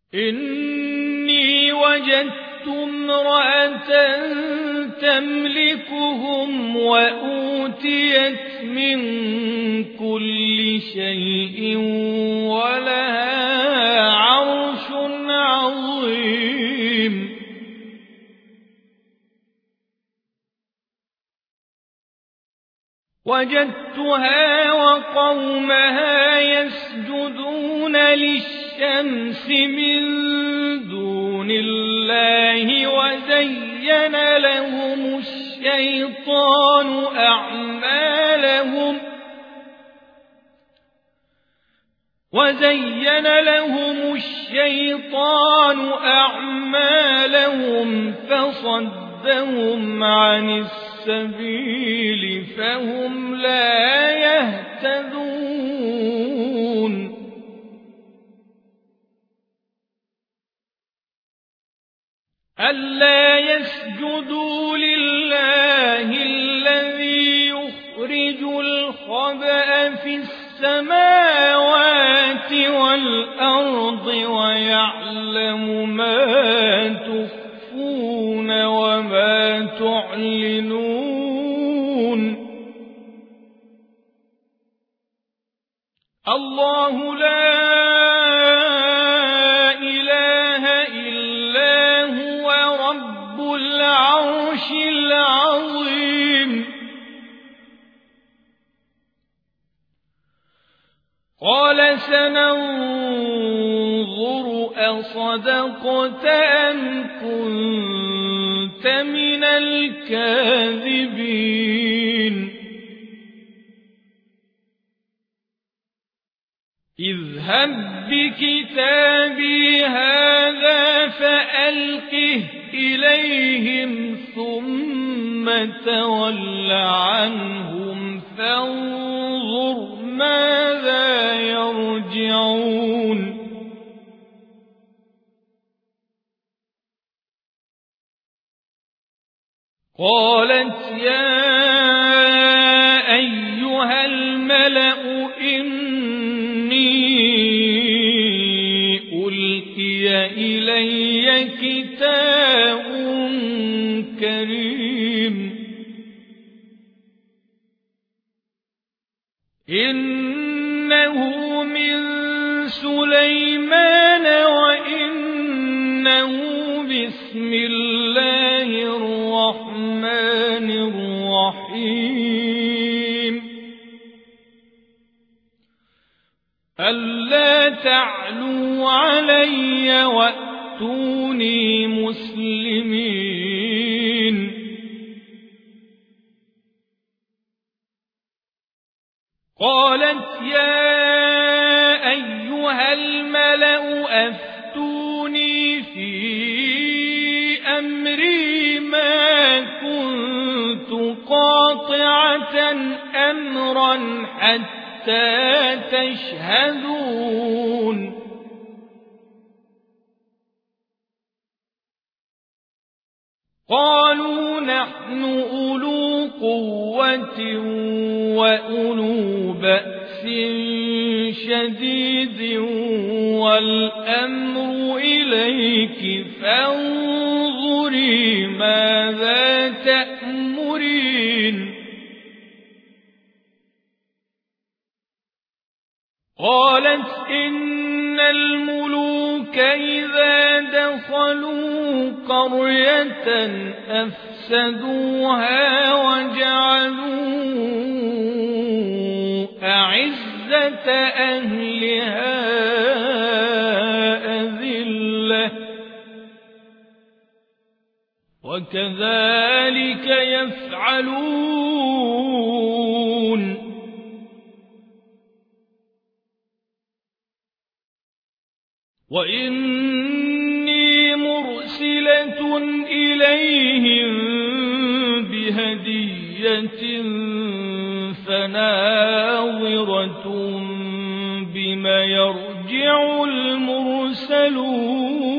إني وجدت امرأة تملكهم وأوتيت من كل شيء ولها عرش عظيم وجدتها وقومها يسجدون للشمس من دون الله وزين لهم الشيطان أعمالهم فصدهم عن السبيل فهم لا يهتدون ألا يسجدوا لله الذي يخرج الخبأ في السماوات والأرض ويعلم ما تخفون وما تعلنون الله لا إله إلا هو رب العرش العظيم قال سننظر أصدقت أم كنت من الكاذبين اذهب بكتابي هذا فألقه إليهم ثم تول عنهم فانظر ماذا يرجعون قالت يا أيها الملأ إني ألقي إلي كتاب كريم إنه من سليمان وإنه بسم الله الرحمن الرحيم ألا تعلوا علي وأتوني مسلمين قالت يا أيها الملأ أفتوني في أمري ما كنت قاطعة أمرا حتى تشهدون قالوا نحن أولو قوة وأولو بأس شديد والأمر إليك فانظري ماذا تأمرين قالت إن الملوك إذا دخلوا قرية أفسدوها وجعلوا أعزة أهلها أذلة وكذلك يفعلون وإني مرسلة إليهم بهدية فناظرة بما يرجع المرسلون